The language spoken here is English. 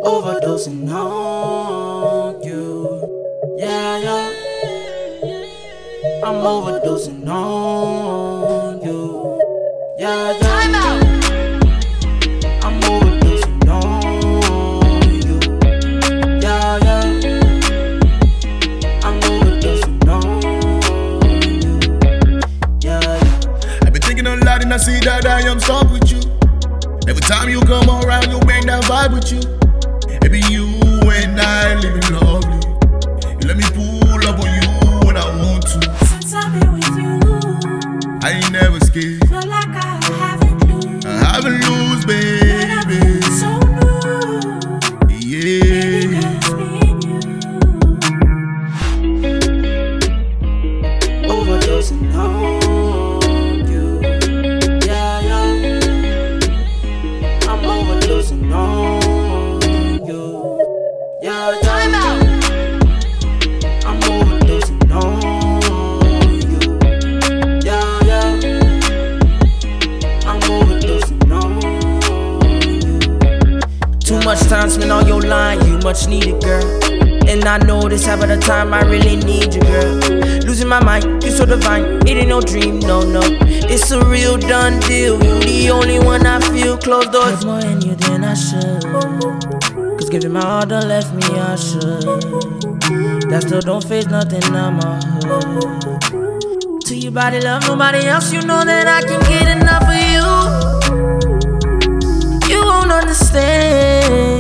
overdosing on you. Yeah, yeah. I'm overdosing on you. Yeah, yeah. Time out. I'm overdosing on you. Yeah, yeah. I'm overdosing on you. Yeah, yeah. I've been thinking a lot and I see that I am stuck with you. Every time you come around, you make that vibe with you. Baby, you and I living lovely. You let me pull up on you when I want to. Since I've been with you, I ain't never scared. feel like I haven't lose. I haven't lose, But I've baby. been so new. Yeah. Cause me and you. Overdosing on you. Yeah, yeah. I'm overdosing on you. Yeah, yeah. Time out. I'm overdosing on you. Yeah, yeah. I'm overdosing on you. Too much time spent on your line, you much needed, girl. And I know this half of the time I really need you, girl. Losing my mind, you so divine. It ain't no dream, no, no. It's a real done deal. You the only one I feel. Closed doors more in you than I should. Cause giving my all done left me, I should. That still don't face nothing, I'm a hood. To your body, love nobody else. You know that I can get enough of you. You won't understand.